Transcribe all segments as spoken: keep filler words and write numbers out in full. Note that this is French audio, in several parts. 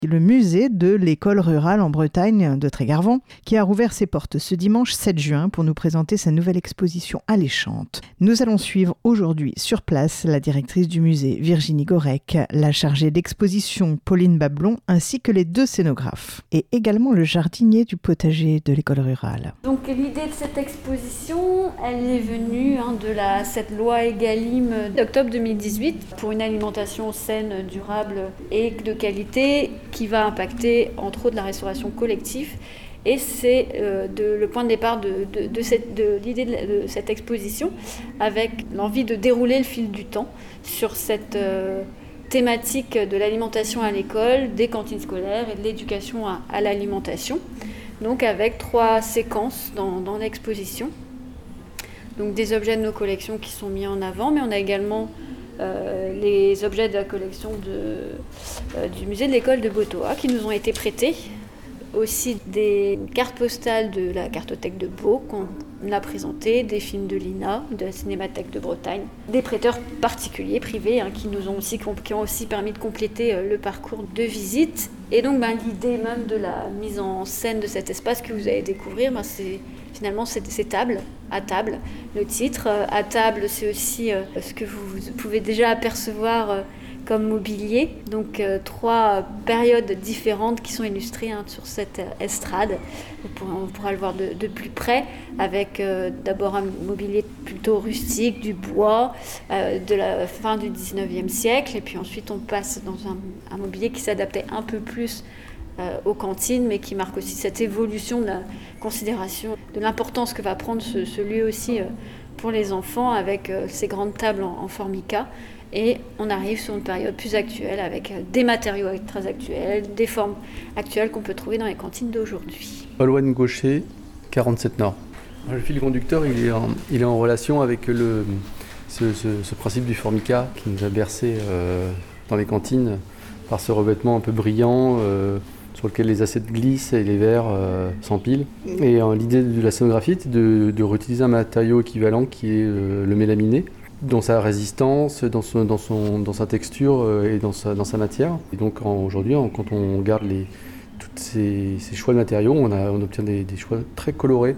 Le musée de l'école rurale en Bretagne de Trégarvan, qui a rouvert ses portes ce dimanche sept juin pour nous présenter sa nouvelle exposition alléchante. Nous allons suivre aujourd'hui sur place la directrice du musée Virginie Gorec, la chargée d'exposition Pauline Bablon, ainsi que les deux scénographes, et également le jardinier du potager de l'école rurale. Donc l'idée de cette exposition, elle est venue hein, de la, cette loi Egalim d'octobre deux mille dix-huit pour une alimentation saine, durable et de qualité, qui va impacter entre autres la restauration collective. Et c'est euh, de, le point de départ de, de, de, cette, de l'idée de, de cette exposition, avec l'envie de dérouler le fil du temps sur cette euh, thématique de l'alimentation à l'école, des cantines scolaires et de l'éducation à, à l'alimentation. Donc avec trois séquences dans, dans l'exposition. Donc des objets de nos collections qui sont mis en avant, mais on a également Euh, les objets de la collection de, euh, du musée de l'école de Botoa qui nous ont été prêtés. Aussi des cartes postales de la cartothèque de Beau qu'on a présentées, des films de l'I N A, de la Cinémathèque de Bretagne, des prêteurs particuliers, privés, hein, qui nous ont aussi, qui ont aussi permis de compléter euh, le parcours de visite. Et donc ben, l'idée même de la mise en scène de cet espace que vous allez découvrir, ben, c'est finalement c'est, c'est table, à table. Le titre, euh, à table, c'est aussi euh, ce que vous, vous pouvez déjà apercevoir euh, comme mobilier. Donc euh, trois périodes différentes qui sont illustrées hein, sur cette euh, estrade. On pourra, on pourra le voir de, de plus près avec euh, d'abord un mobilier plutôt rustique, du bois, euh, de la fin du dix-neuvième siècle. Et puis ensuite on passe dans un, un mobilier qui s'adaptait un peu plus euh, aux cantines, mais qui marque aussi cette évolution de la considération de l'importance que va prendre ce, ce lieu aussi euh, pour les enfants avec euh, ces grandes tables en, en formica. Et on arrive sur une période plus actuelle avec des matériaux très actuels, des formes actuelles qu'on peut trouver dans les cantines d'aujourd'hui. Olwen Gaucher, quarante-sept Nord. Le fil conducteur, il est en, il est en relation avec le, ce, ce, ce principe du formica qui nous a bercé euh, dans les cantines par ce revêtement un peu brillant euh, sur lequel les assiettes glissent et les verres euh, s'empilent. Et euh, l'idée de la scénographie est de, de réutiliser un matériau équivalent qui est euh, le mélaminé, dans sa résistance, dans, son, dans, son, dans sa texture et dans sa, dans sa matière. Et donc en, aujourd'hui, en, quand on regarde les, tous ces, ces choix de matériaux, on, a, on obtient des, des choix très colorés.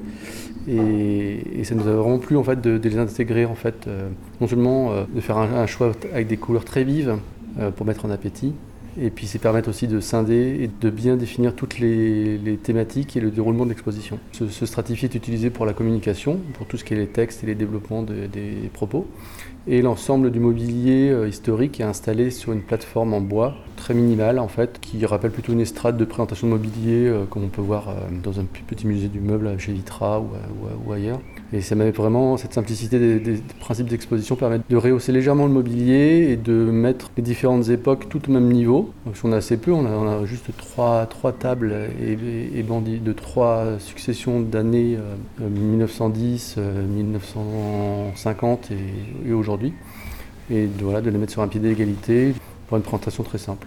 Et, et ça nous a vraiment plu en fait, de, de les intégrer, en fait, euh, non seulement euh, de faire un, un choix avec des couleurs très vives euh, pour mettre en appétit, et puis c'est permettre aussi de scinder et de bien définir toutes les, les thématiques et le déroulement de l'exposition. Ce, ce stratifié est utilisé pour la communication, pour tout ce qui est les textes et les développements de, des propos. Et l'ensemble du mobilier euh, historique est installé sur une plateforme en bois très minimale en fait, qui rappelle plutôt une estrade de présentation de mobilier euh, comme on peut voir euh, dans un petit musée du meuble chez Vitra ou, ou, ou ailleurs. Et ça m'avait vraiment, cette simplicité des, des, des principes d'exposition permet de rehausser légèrement le mobilier et de mettre les différentes époques tout au même niveau. Donc on a assez peu, on a, on a juste trois, trois tables et, et, et bandits de trois successions d'années euh, mille neuf cent dix, euh, mille neuf cent cinquante et, et aujourd'hui. Et de, voilà, de les mettre sur un pied d'égalité pour une présentation très simple.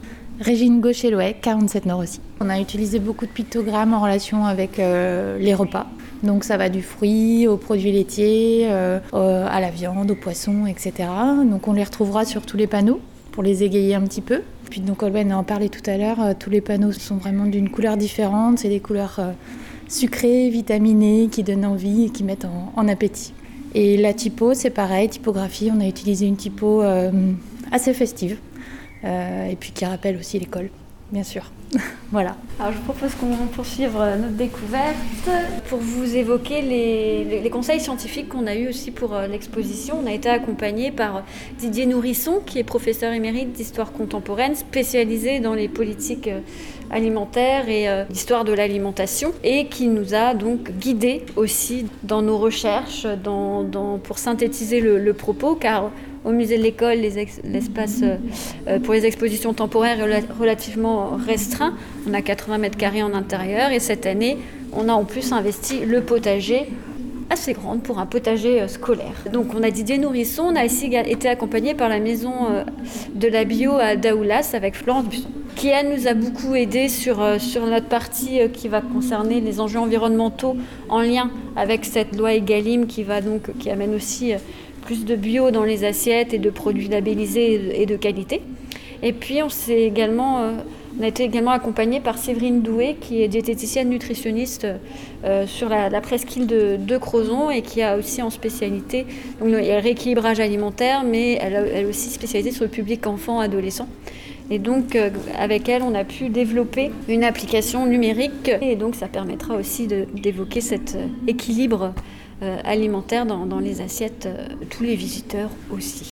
Régine Gaucher-Louet, quarante-sept Nord aussi. On a utilisé beaucoup de pictogrammes en relation avec euh, les repas. Donc ça va du fruit aux produits laitiers, euh, euh, à la viande, aux poissons, et cetera. Donc on les retrouvera sur tous les panneaux pour les égayer un petit peu. Puis donc Olwen en parlait tout à l'heure, euh, tous les panneaux sont vraiment d'une couleur différente. C'est des couleurs euh, sucrées, vitaminées, qui donnent envie et qui mettent en, en appétit. Et la typo, c'est pareil, typographie, on a utilisé une typo euh, assez festive. Euh, et puis qui rappelle aussi l'école, bien sûr. Voilà. Alors je vous propose qu'on poursuive notre découverte pour vous évoquer les, les, les conseils scientifiques qu'on a eus aussi pour l'exposition. On a été accompagné par Didier Nourisson, qui est professeur émérite d'histoire contemporaine, spécialisé dans les politiques alimentaires et euh, l'histoire de l'alimentation, et qui nous a donc guidés aussi dans nos recherches dans, dans, pour synthétiser le, le propos, car au musée de l'école, les ex- l'espace euh, pour les expositions temporaires est relativement restreint. On a quatre-vingts mètres carrés en intérieur et cette année, on a en plus investi le potager assez grande pour un potager euh, scolaire. Donc on a Didier Nourisson, on a aussi été accompagné par la maison euh, de la bio à Daoulas avec Florence Busson, qui elle nous a beaucoup aidé sur, euh, sur notre partie euh, qui va concerner les enjeux environnementaux en lien avec cette loi Egalim qui, va donc, qui amène aussi euh, plus de bio dans les assiettes et de produits labellisés et de qualité. Et puis on s'est également euh, On a été également accompagné par Séverine Doué, qui est diététicienne nutritionniste euh, sur la, la presqu'île de, de Crozon et qui a aussi en spécialité donc, le rééquilibrage alimentaire, mais elle a elle aussi spécialité sur le public enfant-adolescent. Et donc, euh, avec elle, on a pu développer une application numérique et donc ça permettra aussi de, d'évoquer cet euh, équilibre euh, alimentaire dans, dans les assiettes euh, de tous les visiteurs aussi.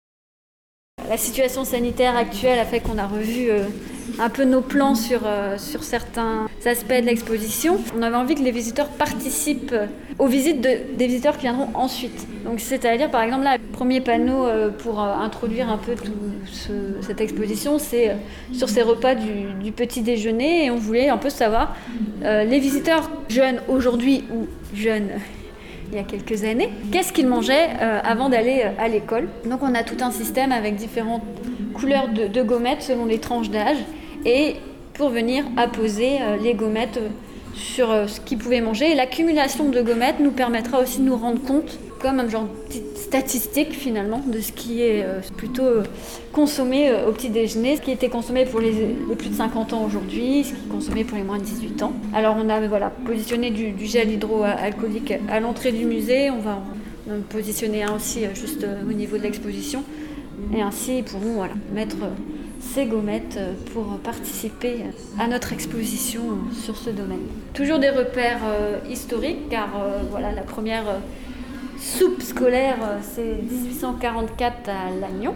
La situation sanitaire actuelle a fait qu'on a revu euh, un peu nos plans sur, euh, sur certains aspects de l'exposition. On avait envie que les visiteurs participent aux visites de, des visiteurs qui viendront ensuite. Donc, c'est-à-dire, par exemple, là, le premier panneau euh, pour euh, introduire un peu tout ce, cette exposition, c'est euh, sur ces repas du, du petit déjeuner. Et on voulait un peu savoir, euh, les visiteurs jeunes aujourd'hui ou jeunes il y a quelques années, qu'est-ce qu'ils mangeaient euh, avant d'aller euh, à l'école. Donc on a tout un système avec différentes couleurs de, de gommettes selon les tranches d'âge et pour venir apposer euh, les gommettes euh, sur euh, ce qu'ils pouvaient manger. Et l'accumulation de gommettes nous permettra aussi de nous rendre compte, comme un genre de petite statistique finalement, de ce qui est euh, plutôt euh, consommé euh, au petit déjeuner, ce qui était consommé pour les, les plus de cinquante ans aujourd'hui, ce qui est consommé pour les moins de dix-huit ans. Alors on a voilà, positionné du, du gel hydroalcoolique à l'entrée du musée, on va en positionner un aussi euh, juste euh, au niveau de l'exposition, et ainsi ils pourront voilà, mettre euh, ces gommettes euh, pour participer à notre exposition euh, sur ce domaine. Toujours des repères euh, historiques, car euh, voilà, la première euh, soupe scolaire, c'est dix-huit cent quarante-quatre à Lannion.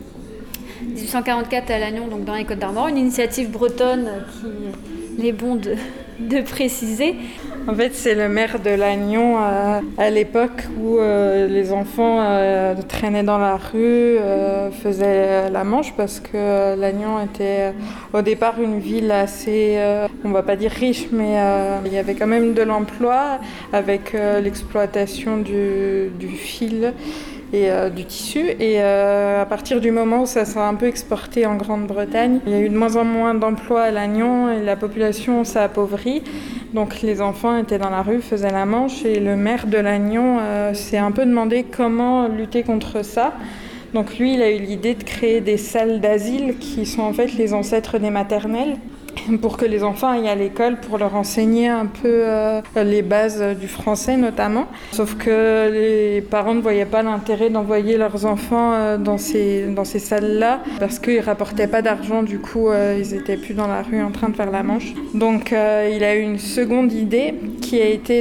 dix-huit cent quarante-quatre à Lannion, donc dans les Côtes-d'Armor, une initiative bretonne qui est bon de, de préciser. En fait, c'est le maire de Lannion euh, à l'époque où euh, les enfants euh, traînaient dans la rue, euh, faisaient la manche parce que euh, Lannion était euh, au départ une ville assez, euh, on va pas dire riche, mais euh, il y avait quand même de l'emploi avec euh, l'exploitation du, du fil et euh, du tissu. Et euh, à partir du moment où ça s'est un peu exporté en Grande-Bretagne, il y a eu de moins en moins d'emplois à Lannion et la population s'est appauvrie. Donc les enfants étaient dans la rue, faisaient la manche et le maire de Lannion euh, s'est un peu demandé comment lutter contre ça. Donc lui, il a eu l'idée de créer des salles d'asile qui sont en fait les ancêtres des maternelles pour que les enfants aillent à l'école pour leur enseigner un peu euh, les bases du français notamment. Sauf que les parents ne voyaient pas l'intérêt d'envoyer leurs enfants euh, dans ces, dans ces salles-là parce qu'ils ne rapportaient pas d'argent, du coup euh, ils n'étaient plus dans la rue en train de faire la manche. Donc euh, il a eu une seconde idée qui a été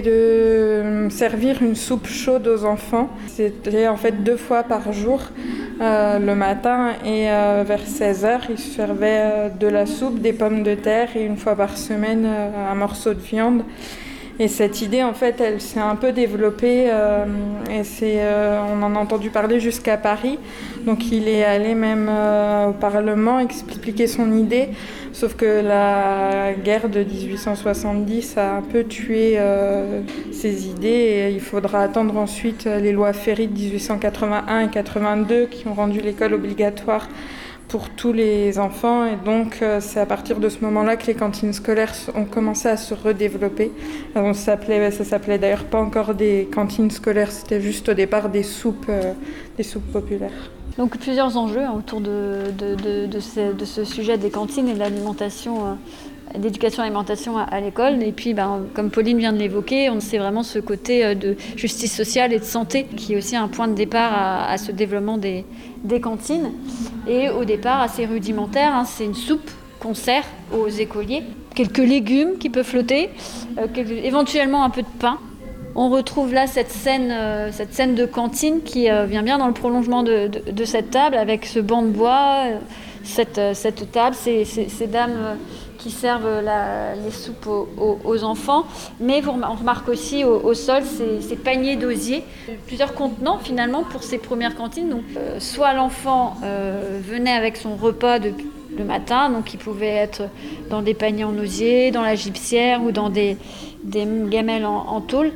de servir une soupe chaude aux enfants. C'était en fait deux fois par jour. Euh, le matin et euh, vers seize heures, ils servaient euh, de la soupe, des pommes de terre et une fois par semaine euh, un morceau de viande. Et cette idée, en fait, elle s'est un peu développée euh, et c'est, euh, on en a entendu parler jusqu'à Paris. Donc il est allé même euh, au Parlement expliquer son idée. Sauf que la guerre de dix-huit cent soixante-dix a un peu tué euh, ses idées et il faudra attendre ensuite les lois Ferry de dix-huit cent quatre-vingt-un et quatre-vingt-deux qui ont rendu l'école obligatoire pour tous les enfants. Et donc euh, c'est à partir de ce moment-là que les cantines scolaires ont commencé à se redévelopper. Alors, ça s'appelait, ça s'appelait d'ailleurs pas encore des cantines scolaires, c'était juste au départ des soupes, euh, des soupes populaires. Donc plusieurs enjeux hein, autour de, de, de, de, ce, de ce sujet des cantines et de l'alimentation, euh, d'éducation à l'alimentation à, à l'école. Et puis, ben, comme Pauline vient de l'évoquer, on sait vraiment ce côté euh, de justice sociale et de santé qui est aussi un point de départ à, à ce développement des, des cantines. Et au départ, assez rudimentaire, hein, c'est une soupe qu'on sert aux écoliers, quelques légumes qui peuvent flotter, euh, quelques, éventuellement un peu de pain. On retrouve là cette scène, euh, cette scène de cantine qui euh, vient bien dans le prolongement de, de, de cette table avec ce banc de bois, euh, cette, euh, cette table, ces, ces, ces dames euh, qui servent la, les soupes aux, aux, aux enfants. Mais vous, on remarque aussi au, au sol ces, ces paniers d'osier, plusieurs contenants finalement pour ces premières cantines. Donc, euh, soit l'enfant euh, venait avec son repas de, le matin, donc il pouvait être dans des paniers en osier, dans la gypsière ou dans des des gamelles en, en tôle,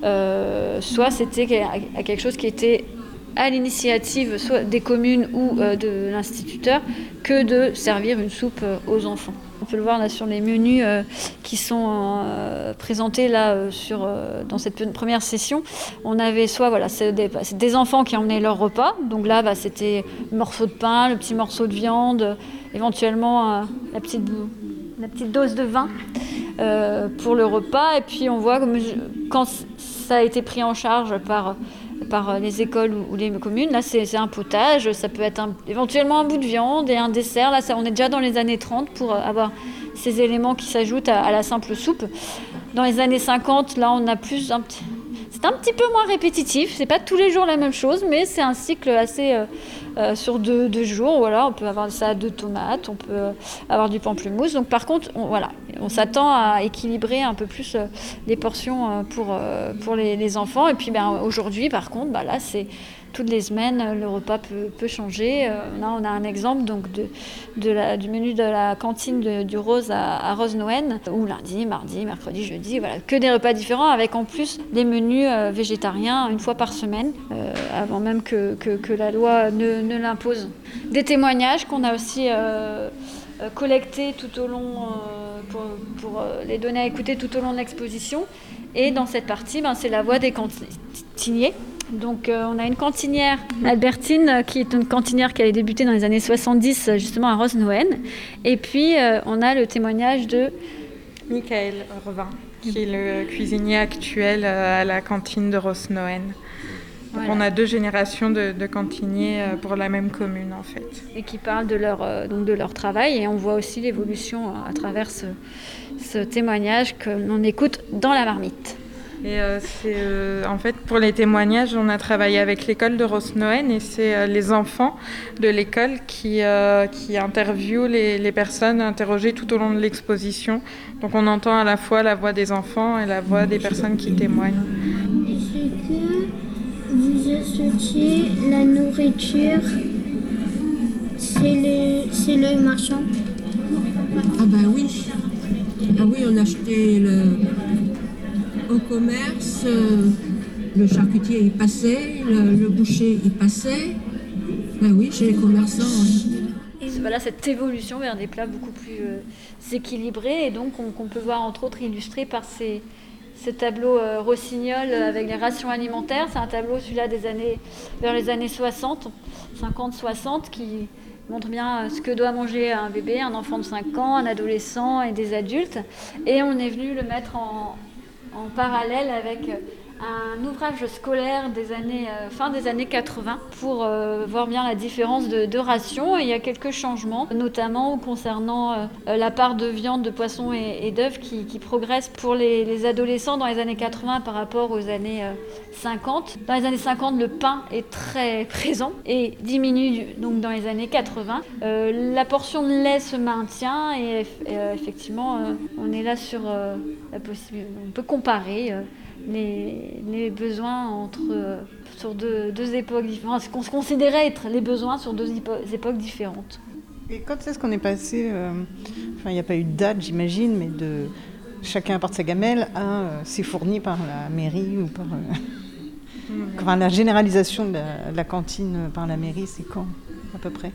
euh, soit c'était quelque chose qui était à l'initiative soit des communes ou euh, de l'instituteur que de servir une soupe aux enfants. On peut le voir là sur les menus euh, qui sont euh, présentés là euh, sur, euh, dans cette première session. On avait soit voilà, c'est des, c'est des enfants qui emmenaient leur repas. Donc là, bah, c'était le morceau de pain, le petit morceau de viande, éventuellement euh, la, petite, la petite dose de vin euh, pour le repas. Et puis on voit comme je, quand ça a été pris en charge par par les écoles ou les communes. Là, c'est, c'est un potage, ça peut être un, éventuellement un bout de viande et un dessert. Là, ça, on est déjà dans les années trente pour avoir ces éléments qui s'ajoutent à, à la simple soupe. Dans les années cinquante, là, on a plus un petit... C'est un petit peu moins répétitif. C'est pas tous les jours la même chose, mais c'est un cycle assez euh, euh, sur deux, deux jours. Voilà, on peut avoir des salades de tomates, on peut avoir du pamplemousse. Donc, par contre, on, voilà, on s'attend à équilibrer un peu plus euh, les portions euh, pour euh, pour les, les enfants. Et puis, ben, aujourd'hui, par contre, bah, là, c'est toutes les semaines, le repas peut, peut changer. Euh, là, on a un exemple donc, de, de la, du menu de la cantine de, du Rose à, à Rosnoën, où lundi, mardi, mercredi, jeudi, voilà, que des repas différents, avec en plus des menus euh, végétariens une fois par semaine, euh, avant même que, que, que la loi ne, ne l'impose. Des témoignages qu'on a aussi euh, collectés tout au long, euh, pour, pour euh, les donner à écouter tout au long de l'exposition. Et dans cette partie, ben, c'est la voix des cantiniers. Donc euh, on a une cantinière, Albertine, euh, qui est une cantinière qui a débuté dans les années soixante-dix, justement à Rosnoën. Et puis euh, on a le témoignage de Michael Revin, qui est le cuisinier actuel à la cantine de Rosnoën. Donc voilà. On a deux générations de, de cantiniers pour la même commune en fait. Et qui parlent de leur, euh, donc de leur travail, et on voit aussi l'évolution à travers ce, ce témoignage que l'on écoute dans la marmite. Et euh, c'est, euh, en fait, pour les témoignages, on a travaillé avec l'école de Rosnoën et c'est euh, les enfants de l'école qui, euh, qui interviewent les, les personnes interrogées tout au long de l'exposition. Donc on entend à la fois la voix des enfants et la voix des personnes qui témoignent. Est-ce que vous associez la nourriture, c'est le, c'est l'œil marchand? Ah ben oui. Ah oui, on achetait le... au commerce, euh, le charcutier y passait, le, le boucher y passait. Ben oui, chez les commerçants. Et voilà cette évolution vers des plats beaucoup plus euh, équilibrés, et donc on, qu'on peut voir entre autres illustré par ces, ces tableaux euh, Rossignol avec les rations alimentaires. C'est un tableau, celui-là, des années, vers les années soixante, cinquante soixante, qui montre bien ce que doit manger un bébé, un enfant de cinq ans, un adolescent et des adultes. Et on est venu le mettre en en parallèle avec un ouvrage scolaire des années, euh, fin des années quatre-vingts pour euh, voir bien la différence de, de ration. Et il y a quelques changements, notamment concernant euh, la part de viande, de poisson et, et d'œufs qui, qui progresse pour les, les adolescents dans les années quatre-vingts par rapport aux années euh, cinquante. Dans les années cinquante, le pain est très présent et diminue donc dans les années quatre-vingts. Euh, la portion de lait se maintient et euh, effectivement, euh, on est là sur euh, la possibilité. On peut comparer euh, Les, les besoins entre, euh, sur deux, deux époques différentes, ce qu'on se considérait être les besoins sur deux épo- époques différentes. Et quand est-ce qu'on est passé, euh, enfin il n'y a pas eu de date j'imagine, mais de chacun apporte sa gamelle à euh, c'est fourni par la mairie ou par... Euh, mmh. Enfin la généralisation de la, de la cantine par la mairie, c'est quand à peu près?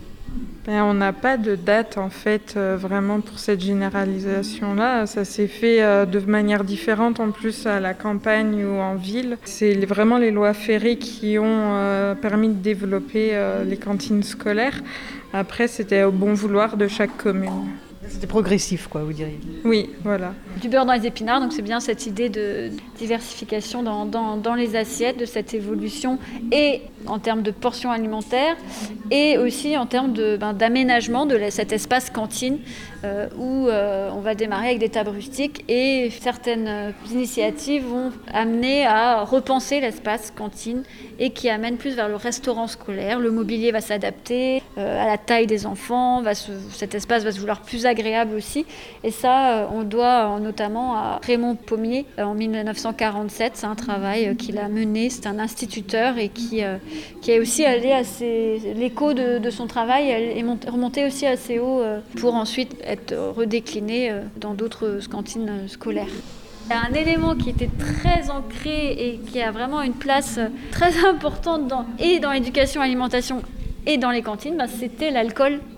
Ben, on n'a pas de date en fait euh, vraiment pour cette généralisation-là. Ça s'est fait euh, de manière différente en plus à la campagne ou en ville. C'est vraiment les lois Ferré qui ont euh, permis de développer euh, les cantines scolaires. Après, c'était au bon vouloir de chaque commune. C'était progressif, quoi, vous diriez? Oui, voilà. Du beurre dans les épinards, donc c'est bien cette idée de diversification dans, dans, dans les assiettes, de cette évolution, et en termes de portions alimentaires, et aussi en termes de, ben, d'aménagement de la, cet espace cantine, euh, où euh, on va démarrer avec des tables rustiques, et certaines euh, initiatives vont amener à repenser l'espace cantine, et qui amènent plus vers le restaurant scolaire. Le mobilier va s'adapter euh, à la taille des enfants, va se, cet espace va se vouloir plus agréable aussi, et ça, on doit notamment à Raymond Pommier en dix-neuf cent quarante-sept. C'est un travail qu'il a mené, c'est un instituteur et qui, qui est aussi allé assez... L'écho de, de son travail est remonté aussi assez haut pour ensuite être redécliné dans d'autres cantines scolaires. Il y a un élément qui était très ancré et qui a vraiment une place très importante dans, et dans l'éducation, alimentation et dans les cantines, bah, c'était l'alcool.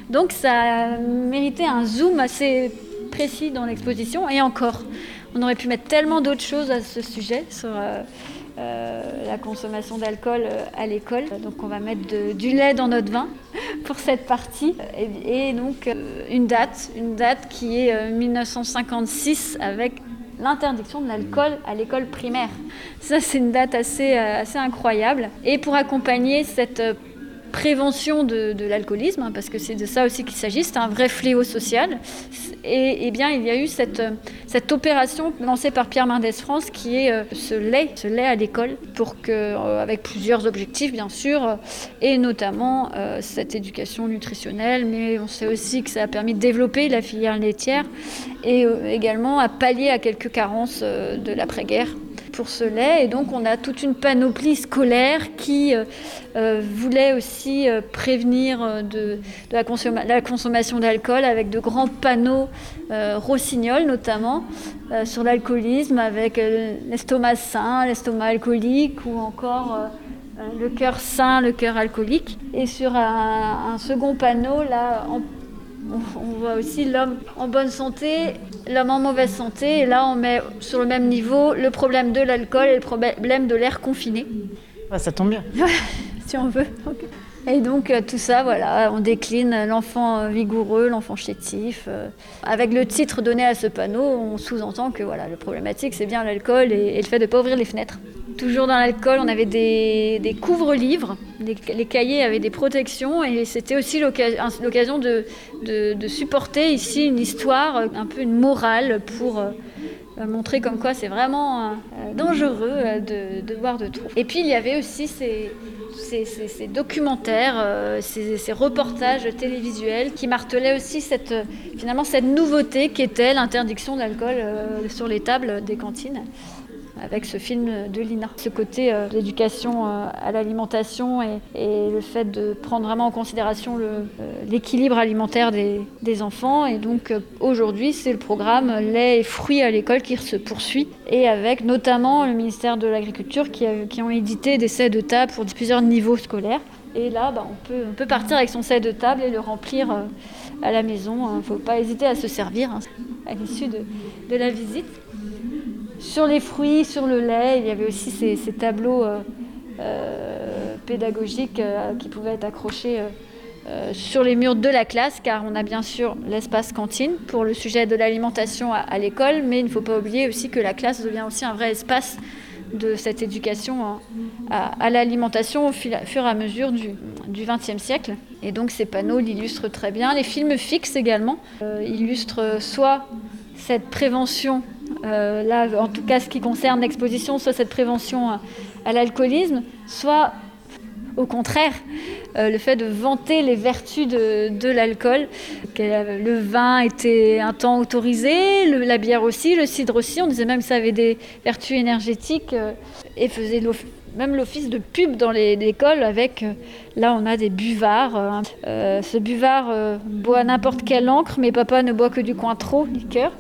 Donc ça a mérité un zoom assez précis dans l'exposition, et encore, on aurait pu mettre tellement d'autres choses à ce sujet, sur euh, euh, la consommation d'alcool à l'école. Donc on va mettre de, du lait dans notre vin pour cette partie, et, et donc euh, une date, une date qui est euh, mille neuf cent cinquante-six avec l'interdiction de l'alcool à l'école primaire. Ça, c'est une date assez, euh, assez incroyable. Et pour accompagner cette euh, prévention de, de l'alcoolisme, hein, parce que c'est de ça aussi qu'il s'agit, c'est un vrai fléau social. Et, et bien, il y a eu cette, cette opération lancée par Pierre Mendès France qui est euh, ce lait, ce lait à l'école, pour que, euh, avec plusieurs objectifs bien sûr, euh, et notamment euh, cette éducation nutritionnelle, mais on sait aussi que ça a permis de développer la filière laitière et euh, également à pallier à quelques carences euh, de l'après-guerre pour ce lait. Et donc on a toute une panoplie scolaire qui euh, euh, voulait aussi euh, prévenir euh, de, de la, consomma- la consommation d'alcool avec de grands panneaux euh, Rossignol notamment euh, sur l'alcoolisme, avec euh, l'estomac sain, l'estomac alcoolique, ou encore euh, le cœur sain, le cœur alcoolique. Et sur un, un second panneau là, en on voit aussi l'homme en bonne santé, l'homme en mauvaise santé. Et là, on met sur le même niveau le problème de l'alcool et le problème de l'air confiné. Ah, ça tombe bien. Si on veut. Et donc, tout ça, voilà, on décline l'enfant vigoureux, l'enfant chétif. Euh, avec le titre donné à ce panneau, on sous-entend que voilà, le problématique, c'est bien l'alcool et, et le fait de ne pas ouvrir les fenêtres. Toujours dans l'alcool, on avait des, des couvre-livres, les, les cahiers avaient des protections, et c'était aussi l'occasion, l'occasion de, de, de supporter ici une histoire, un peu une morale pour euh, montrer comme quoi c'est vraiment euh, dangereux euh, de, de boire de trop. Et puis il y avait aussi ces, ces, ces, ces documentaires, euh, ces, ces reportages télévisuels qui martelaient aussi cette, finalement cette nouveauté qu'était l'interdiction de l'alcool euh, sur les tables des cantines, avec ce film de Lina. Ce côté euh, d'éducation euh, à l'alimentation et, et le fait de prendre vraiment en considération le, euh, l'équilibre alimentaire des, des enfants. Et donc euh, aujourd'hui, c'est le programme lait et fruits à l'école qui se poursuit, et avec notamment le ministère de l'Agriculture qui, a, qui ont édité des sets de table pour plusieurs niveaux scolaires. Et là, bah, on, peut, on peut partir avec son set de table et le remplir euh, à la maison. Il ne faut pas hésiter à se servir hein, à l'issue de, de la visite. Sur les fruits, sur le lait, il y avait aussi ces, ces tableaux euh, euh, pédagogiques euh, qui pouvaient être accrochés euh, euh, sur les murs de la classe, car on a bien sûr l'espace cantine pour le sujet de l'alimentation à, à l'école, mais il ne faut pas oublier aussi que la classe devient aussi un vrai espace de cette éducation à, à, à l'alimentation au fil, fur et à mesure du, du vingtième siècle. Et donc ces panneaux l'illustrent très bien. Les films fixes également euh, illustrent soit cette prévention, euh, là en tout cas ce qui concerne l'exposition, soit cette prévention à, à l'alcoolisme, soit au contraire euh, le fait de vanter les vertus de, de l'alcool. Le vin était un temps autorisé, le, la bière aussi, le cidre aussi, on disait même que ça avait des vertus énergétiques euh, et faisait même l'office de pub dans les, l'école avec, euh, là on a des buvards, euh, euh, ce buvard euh, boit n'importe quelle encre, mais papa ne boit que du Cointreau, liqueur.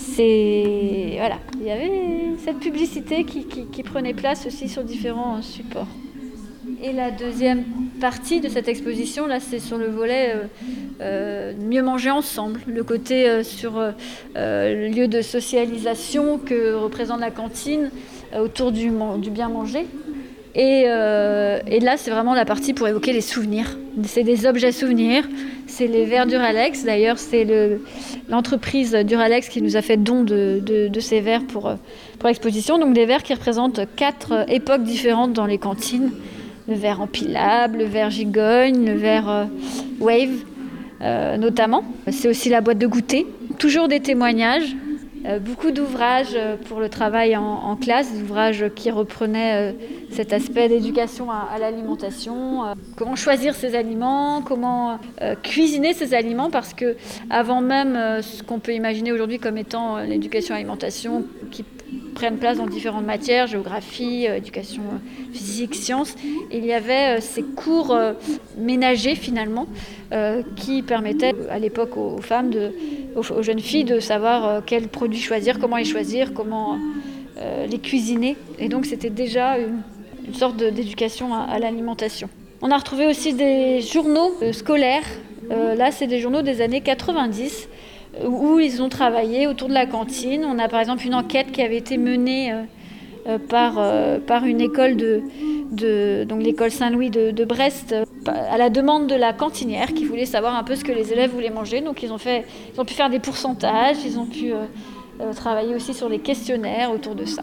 C'est, voilà, il y avait cette publicité qui, qui, qui prenait place aussi sur différents euh, supports. Et la deuxième partie de cette exposition, là, c'est sur le volet euh, euh, mieux manger ensemble, le côté euh, sur euh, le lieu de socialisation que représente la cantine euh, autour du, du bien manger. Et, euh, et là, c'est vraiment la partie pour évoquer les souvenirs. C'est des objets souvenirs, c'est les verres Duralex. D'ailleurs, c'est le, l'entreprise Duralex qui nous a fait don de, de, de ces verres pour, pour l'exposition. Donc des verres qui représentent quatre époques différentes dans les cantines. Le verre empilable, le verre gigogne, le verre euh, wave euh, notamment. C'est aussi la boîte de goûter. Toujours des témoignages, euh, beaucoup d'ouvrages pour le travail en, en classe, des ouvrages qui reprenaient euh, cet aspect d'éducation à, à l'alimentation. Euh, comment choisir ses aliments, comment euh, cuisiner ses aliments, parce que avant même euh, ce qu'on peut imaginer aujourd'hui comme étant euh, l'éducation à l'alimentation, qui prennent place dans différentes matières, géographie, euh, éducation euh, physique, sciences. Il y avait euh, ces cours euh, ménagers finalement euh, qui permettaient à l'époque aux, aux femmes, de, aux, aux jeunes filles de savoir euh, quels produits choisir, comment les choisir, comment euh, les cuisiner. Et donc c'était déjà une, une sorte de, d'éducation à, à l'alimentation. On a retrouvé aussi des journaux euh, scolaires Euh, là, c'est des journaux des années quatre-vingt-dix où ils ont travaillé autour de la cantine. On a par exemple une enquête qui avait été menée euh, euh, par, euh, par une école de, de donc l'école Saint-Louis de, de Brest euh, à la demande de la cantinière qui voulait savoir un peu ce que les élèves voulaient manger. Donc ils ont, fait, ils ont pu faire des pourcentages, ils ont pu euh, euh, travailler aussi sur les questionnaires autour de ça.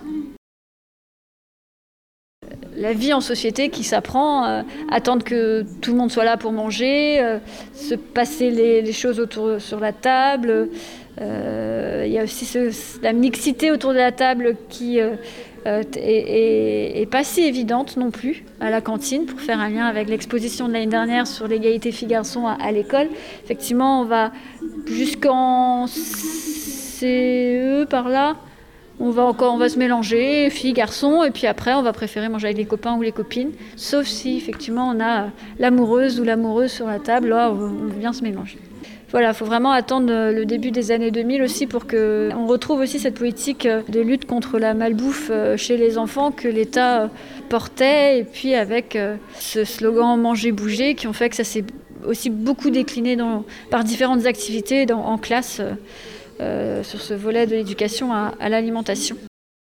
La vie en société qui s'apprend, euh, attendre que tout le monde soit là pour manger, euh, se passer les, les choses autour sur la table. Euh, il y a aussi ce, la mixité autour de la table qui euh, euh, est, est, est pas si évidente non plus à la cantine, pour faire un lien avec l'exposition de l'année dernière sur l'égalité filles-garçons à, à l'école. Effectivement, on va jusqu'en C E par là. On va, encore, on va se mélanger, filles, garçons, et puis après, on va préférer manger avec les copains ou les copines. Sauf si, effectivement, on a l'amoureuse ou l'amoureuse sur la table, là, on veut bien se mélanger. Voilà, il faut vraiment attendre le début des années deux mille aussi pour qu'on retrouve aussi cette politique de lutte contre la malbouffe chez les enfants que l'État portait, et puis avec ce slogan « manger, bouger » qui ont fait que ça s'est aussi beaucoup décliné dans, par différentes activités dans, en classe. Euh, sur ce volet de l'éducation à, à l'alimentation.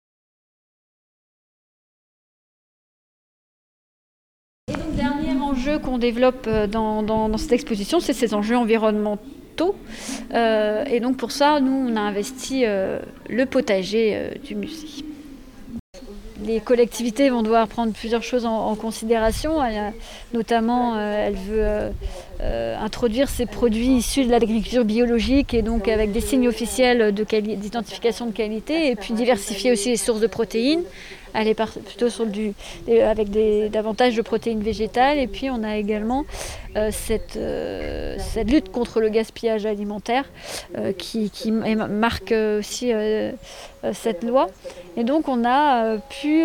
Et donc, dernier enjeu qu'on développe dans, dans, dans cette exposition, c'est ces enjeux environnementaux. Euh, et donc pour ça, nous, on a investi euh, le potager euh, du musée. Les collectivités vont devoir prendre plusieurs choses en, en considération. Elle a, notamment, euh, elle veut euh, euh, introduire ces produits issus de l'agriculture biologique et donc avec des signes officiels de quali- d'identification de qualité, et puis diversifier aussi les sources de protéines. Elle est par- plutôt sur du, avec des, davantage de protéines végétales. Et puis on a également euh, cette, euh, cette lutte contre le gaspillage alimentaire euh, qui, qui marque aussi euh, cette loi. Et donc on a euh, pu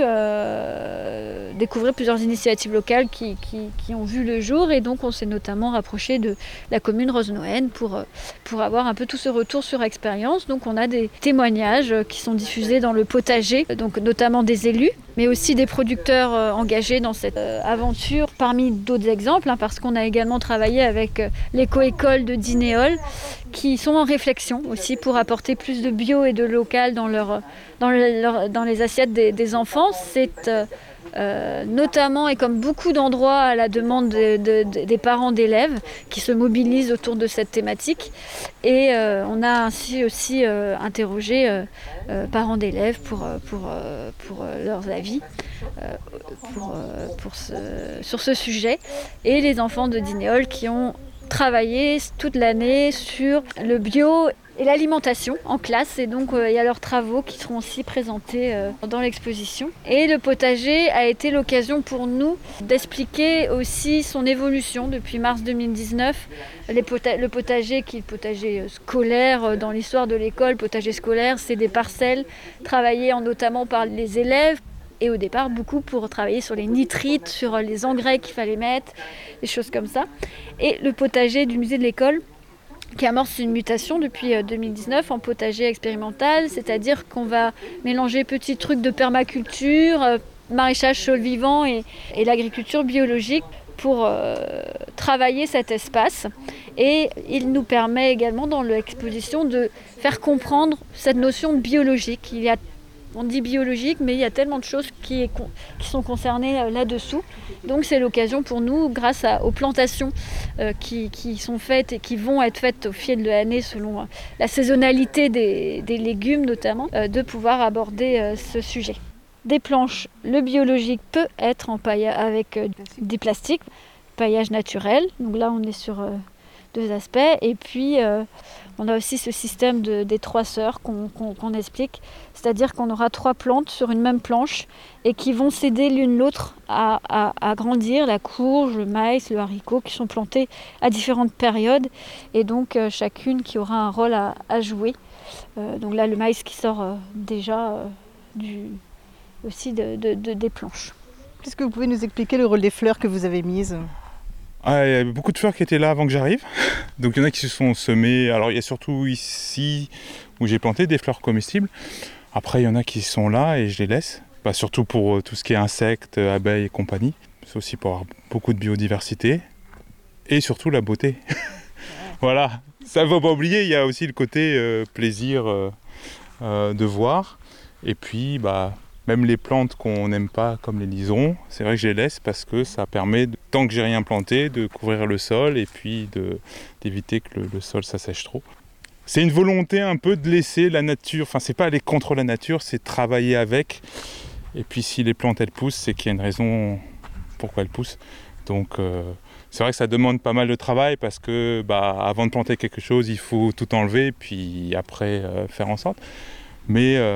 euh, découvrir plusieurs initiatives locales qui, qui, qui ont vu le jour, et donc on s'est notamment rapproché de la commune Rosnoën pour, pour avoir un peu tout ce retour sur expérience. Donc on a des témoignages qui sont diffusés dans le potager, donc notamment des élus, mais aussi des producteurs euh, engagés dans cette euh, aventure, parmi d'autres exemples, hein, parce qu'on a également travaillé avec euh, l'éco-école de Dinéol, qui sont en réflexion aussi pour apporter plus de bio et de local dans, leur, dans, leur, dans les assiettes des, des enfants. C'est euh, euh, notamment, et comme beaucoup d'endroits, à la demande de, de, de, des parents d'élèves qui se mobilisent autour de cette thématique. Et euh, on a ainsi aussi euh, interrogé euh, euh, parents d'élèves pour, pour, euh, pour euh, leurs avis euh, pour, euh, pour ce, sur ce sujet. Et les enfants de Dinéol qui ont travaillé toute l'année sur le bio et l'alimentation en classe, et donc euh, il y a leurs travaux qui seront aussi présentés euh, dans l'exposition. Et le potager a été l'occasion pour nous d'expliquer aussi son évolution depuis mars deux mille dix-neuf. Les pota- le potager, qui est le potager scolaire euh, dans l'histoire de l'école, potager scolaire, c'est des parcelles travaillées en, notamment par les élèves. Et au départ, beaucoup pour travailler sur les nitrites, sur les engrais qu'il fallait mettre, des choses comme ça. Et le potager du musée de l'école, qui amorce une mutation depuis deux mille dix-neuf en potager expérimental, c'est-à-dire qu'on va mélanger petits trucs de permaculture, euh, maraîchage sol-vivant et, et l'agriculture biologique pour euh, travailler cet espace. Et il nous permet également dans l'exposition de faire comprendre cette notion de biologique. Il y a On dit biologique, mais il y a tellement de choses qui, est, qui sont concernées là-dessous. Donc c'est l'occasion pour nous, grâce à, aux plantations euh, qui, qui sont faites et qui vont être faites au fil de l'année selon euh, la saisonnalité des, des légumes notamment, euh, de pouvoir aborder euh, ce sujet. Des planches, le biologique peut être en paillage avec euh, des plastiques, paillage naturel. Donc là on est sur euh, deux aspects. Et puis euh, on a aussi ce système de, des trois sœurs qu'on, qu'on, qu'on explique, c'est-à-dire qu'on aura trois plantes sur une même planche et qui vont s'aider l'une l'autre à, à, à grandir, la courge, le maïs, le haricot, qui sont plantés à différentes périodes, et donc euh, chacune qui aura un rôle à, à jouer. Euh, donc là, le maïs qui sort euh, déjà euh, du, aussi de, de, de, des planches. Est-ce que vous pouvez nous expliquer le rôle des fleurs que vous avez mises ? Ah, il y a beaucoup de fleurs qui étaient là avant que j'arrive. Donc il y en a qui se sont semées. Alors il y a surtout ici où j'ai planté des fleurs comestibles. Après il y en a qui sont là et je les laisse. Bah, surtout pour tout ce qui est insectes, abeilles et compagnie. C'est aussi pour avoir beaucoup de biodiversité. Et surtout la beauté. Voilà, ça ne faut pas oublier, il y a aussi le côté euh, plaisir euh, euh, de voir. Et puis, bah, même les plantes qu'on n'aime pas, comme les liserons, c'est vrai que je les laisse parce que ça permet, de, tant que j'ai rien planté, de couvrir le sol et puis de, d'éviter que le, le sol s'assèche trop. C'est une volonté un peu de laisser la nature, enfin c'est pas aller contre la nature, c'est travailler avec. Et puis si les plantes elles poussent, c'est qu'il y a une raison pourquoi elles poussent. Donc euh, c'est vrai que ça demande pas mal de travail parce que bah, avant de planter quelque chose, il faut tout enlever, puis après euh, faire en sorte. Mais euh,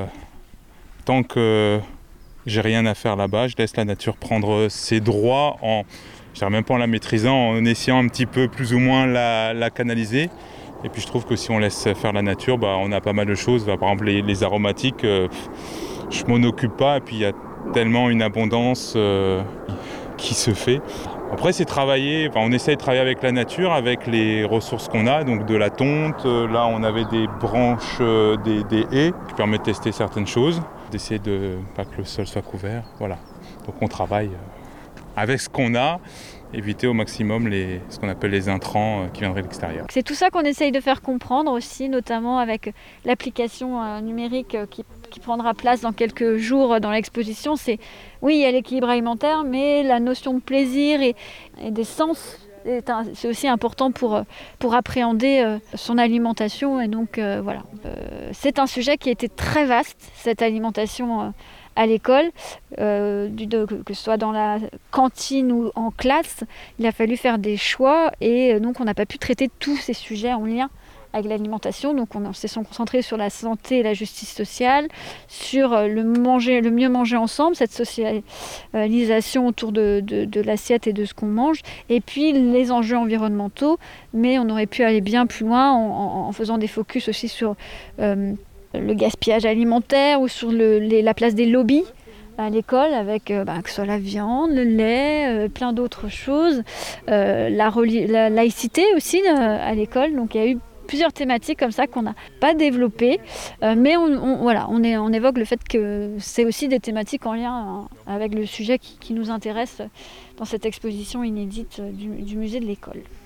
tant que j'ai rien à faire là-bas, je laisse la nature prendre ses droits, en, je dirais même pas en la maîtrisant, en essayant un petit peu plus ou moins la, la canaliser. Et puis je trouve que si on laisse faire la nature, bah, on a pas mal de choses. Bah, par exemple les, les aromatiques, euh, je m'en occupe pas et puis il y a tellement une abondance euh, qui se fait. Après c'est travailler, enfin, on essaye de travailler avec la nature, avec les ressources qu'on a, donc de la tonte. Là on avait des branches, euh, des, des haies qui permettent de tester certaines choses, d'essayer de pas que le sol soit couvert. Voilà. Donc on travaille avec ce qu'on a. Éviter au maximum les, ce qu'on appelle les intrants qui viendraient de l'extérieur. C'est tout ça qu'on essaye de faire comprendre aussi, notamment avec l'application numérique qui, qui prendra place dans quelques jours dans l'exposition. C'est, oui, il y a l'équilibre alimentaire, mais la notion de plaisir et, et des sens, un, c'est aussi important pour, pour appréhender son alimentation. Et donc, euh, voilà. Euh, c'est un sujet qui a été très vaste, cette alimentation euh, à l'école, euh, de, que ce soit dans la cantine ou en classe, il a fallu faire des choix et donc on n'a pas pu traiter tous ces sujets en lien avec l'alimentation. Donc on s'est concentré sur la santé et la justice sociale, sur le, manger, le mieux manger ensemble, cette socialisation autour de, de, de l'assiette et de ce qu'on mange, et puis les enjeux environnementaux, mais on aurait pu aller bien plus loin en, en, en faisant des focus aussi sur euh, le gaspillage alimentaire ou sur le, les, la place des lobbies à l'école avec euh, bah, que ce soit la viande, le lait, euh, plein d'autres choses, euh, la, la laïcité aussi euh, à l'école. Donc il y a eu plusieurs thématiques comme ça qu'on n'a pas développées, euh, mais on, on, voilà, on, est, on évoque le fait que c'est aussi des thématiques en lien hein, avec le sujet qui, qui nous intéresse dans cette exposition inédite du, du musée de l'école.